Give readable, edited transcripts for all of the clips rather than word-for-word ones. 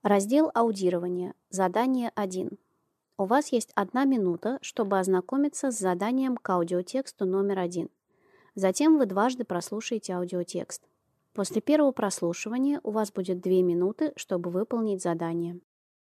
Раздел аудирования. Задание 1. У вас есть 1 минута, чтобы ознакомиться с заданием к аудиотексту номер 1. Затем вы дважды прослушаете аудиотекст. После первого прослушивания у вас будет 2 минуты, чтобы выполнить задание.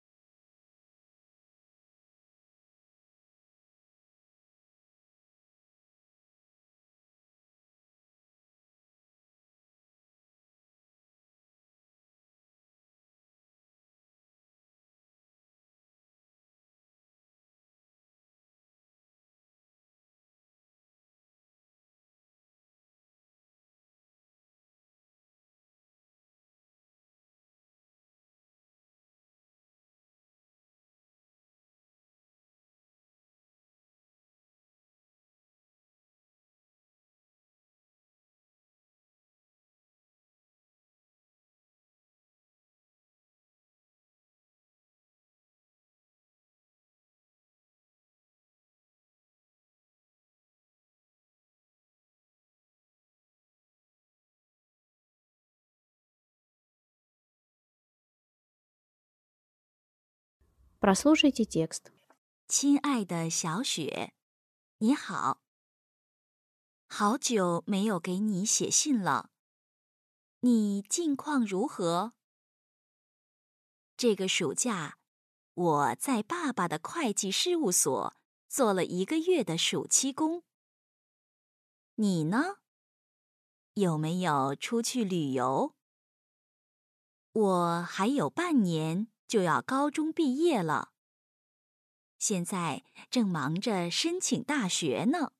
Прослушайте текст. 亲爱的小雪，你好，好久没有给你写信了，你近况如何？这个暑假，我在爸爸的会计事务所做了1个月的暑期工。你呢？有没有出去旅游？我还有半年就要高中毕业了，现在正忙着申请大学呢。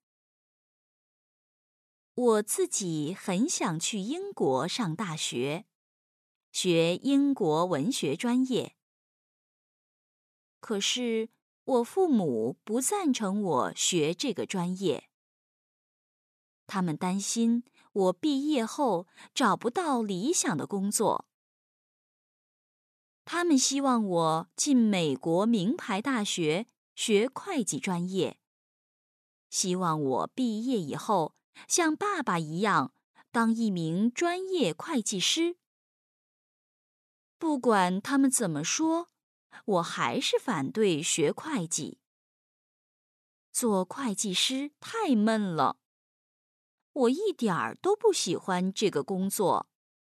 我自己很想去英国上大学，学英国文学专业。可是我父母不赞成我学这个专业，他们担心我毕业后找不到理想的工作。他们希望我进美国名牌大学学会计专业，希望我毕业以后像爸爸一样当一名专业会计师。不管他们怎么说，我还是反对学会计。做会计师太闷了，我一点儿都不喜欢这个工作。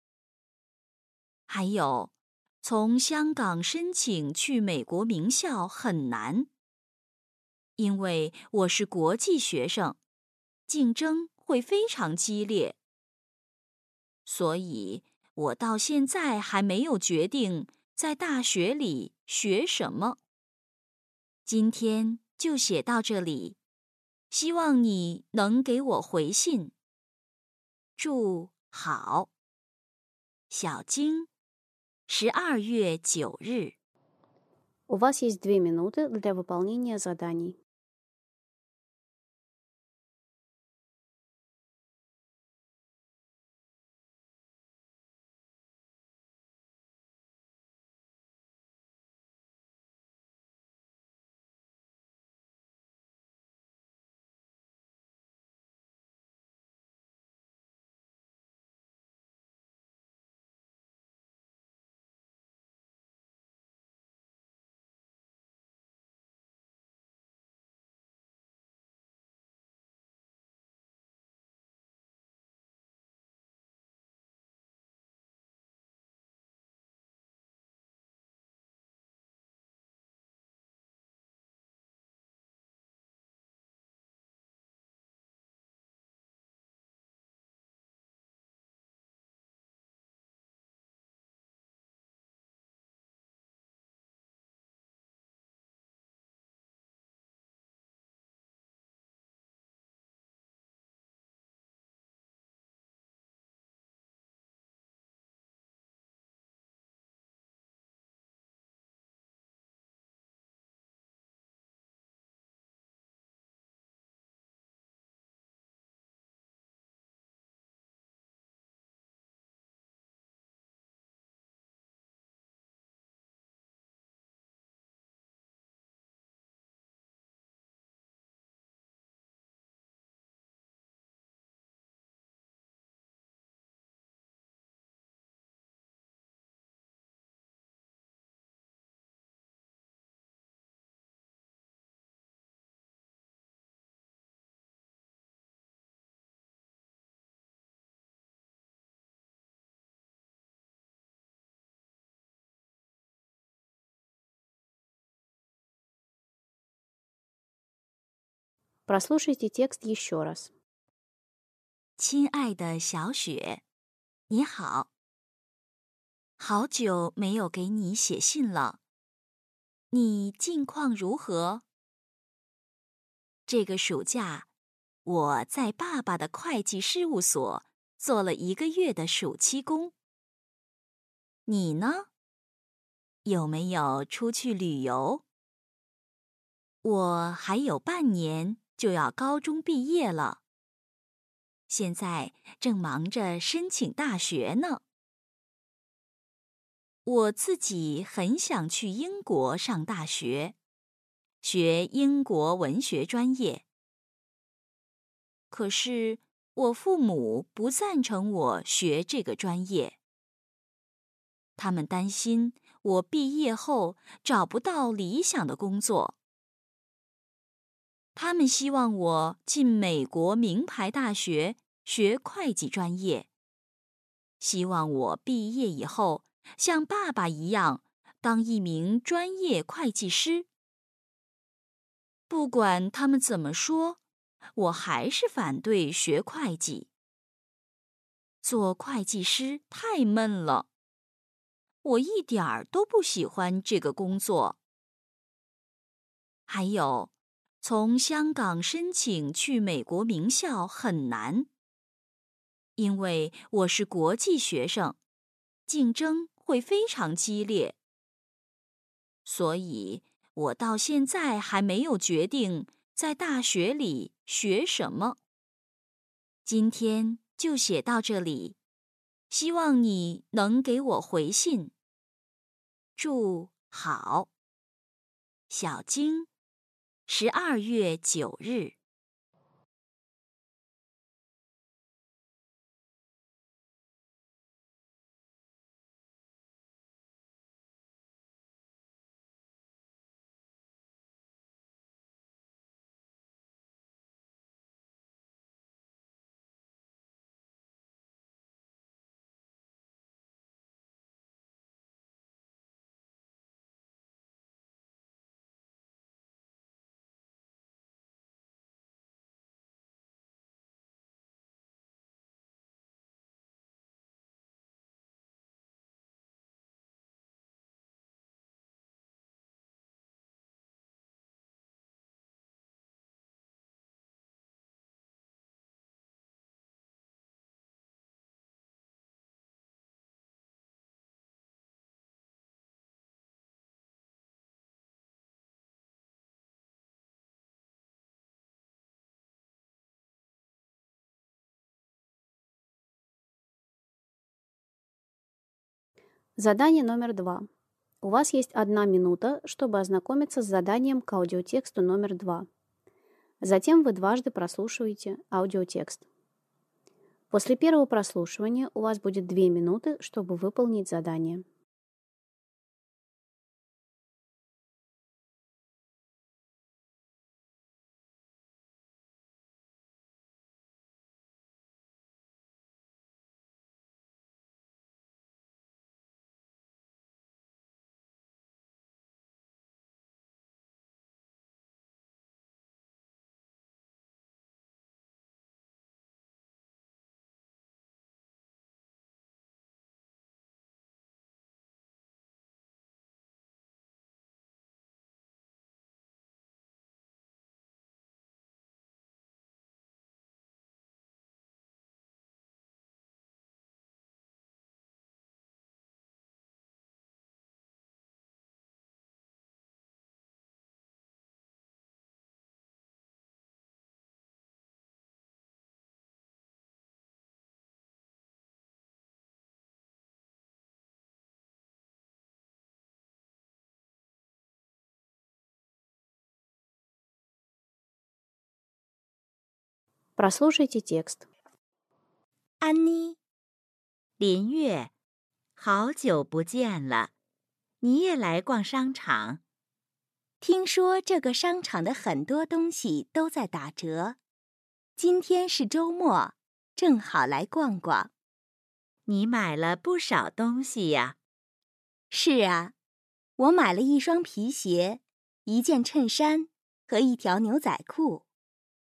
还有，从香港申请去美国名校很难，因为我是国际学生，竞争会非常激烈。所以，我到现在还没有决定在大学里学什么。今天就写到这里，希望你能给我回信。祝好，小晶，12月9日。 У вас есть 2 минуты для выполнения заданий. Прослушайте текст еще раз. 亲爱的小雪，你好，好久没有给你写信了，你近况如何？这个暑假，我在爸爸的会计事务所做了1个月的暑期工。你呢？有没有出去旅游？我还有半年就要高中毕业了，现在正忙着申请大学呢。我自己很想去英国上大学，学英国文学专业。可是我父母不赞成我学这个专业，他们担心我毕业后找不到理想的工作。他们希望我进美国名牌大学学会计专业，希望我毕业以后像爸爸一样当一名专业会计师。不管他们怎么说，我还是反对学会计。做会计师太闷了，我一点儿都不喜欢这个工作。还有，从香港申请去美国名校很难，因为我是国际学生，竞争会非常激烈。所以，我到现在还没有决定在大学里学什么。今天就写到这里，希望你能给我回信。祝好，小晶，12月9日。 Задание номер 2. У вас есть 1 минута, чтобы ознакомиться с заданием к аудиотексту номер 2. Затем вы дважды прослушиваете аудиотекст. После первого прослушивания у вас будет 2 минуты, чтобы выполнить задание. Прослушайте текст. 安妮，林月，好久不见了，你也来逛商场？听说这个商场的很多东西都在打折，今天是周末，正好来逛逛。你买了不少东西呀？是啊，我买了1双皮鞋、1件衬衫和1条牛仔裤。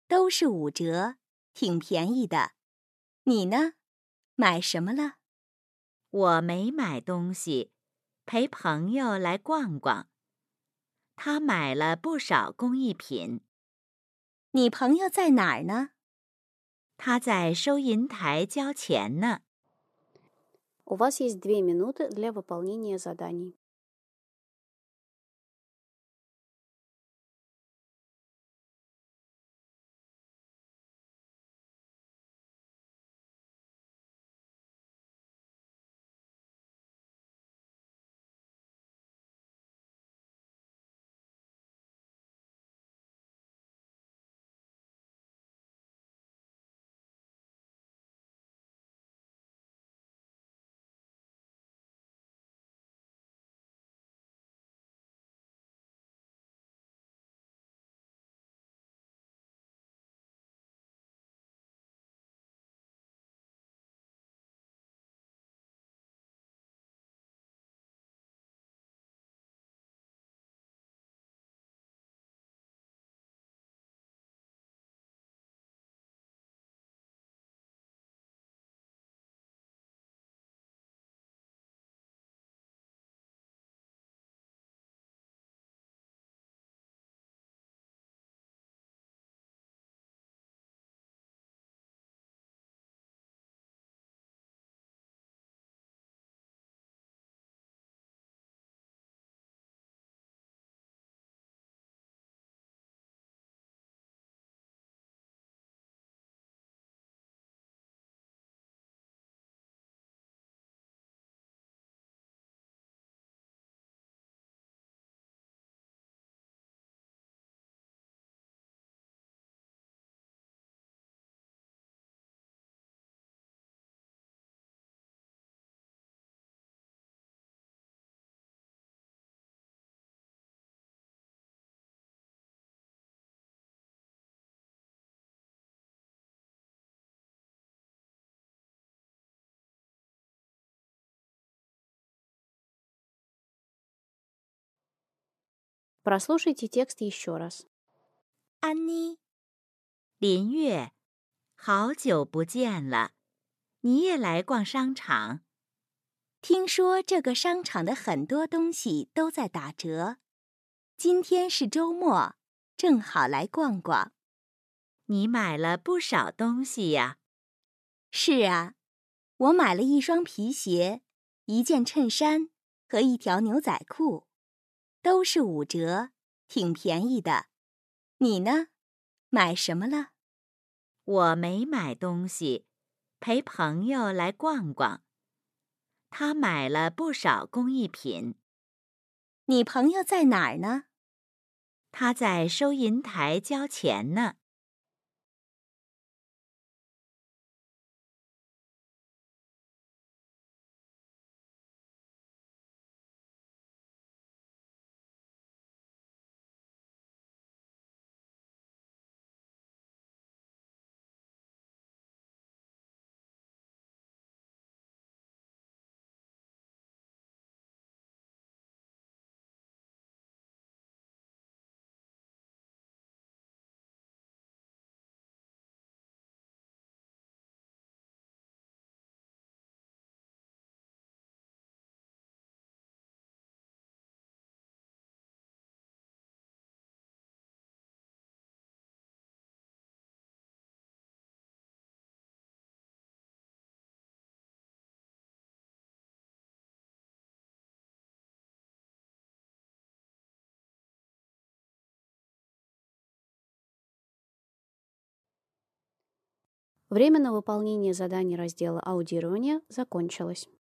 都是5折，挺便宜的。你呢？买什么了？我没买东西，陪朋友来逛逛。他买了不少工艺品。你朋友在哪儿呢？他在收银台交钱呢。 У вас есть 2 минуты для выполнения заданий. Прослушайте текст еще раз. 安妮，林月，好久不见了，你也来逛商场？听说这个商场的很多东西都在打折，今天是周末，正好来逛逛。你买了不少东西呀？是啊，我买了一双皮鞋、一件衬衫和一条牛仔裤，都是5折，挺便宜的。你呢？买什么了？我没买东西，陪朋友来逛逛。他买了不少工艺品。你朋友在哪儿呢？他在收银台交钱呢。 Время на выполнение заданий раздела аудирования закончилось.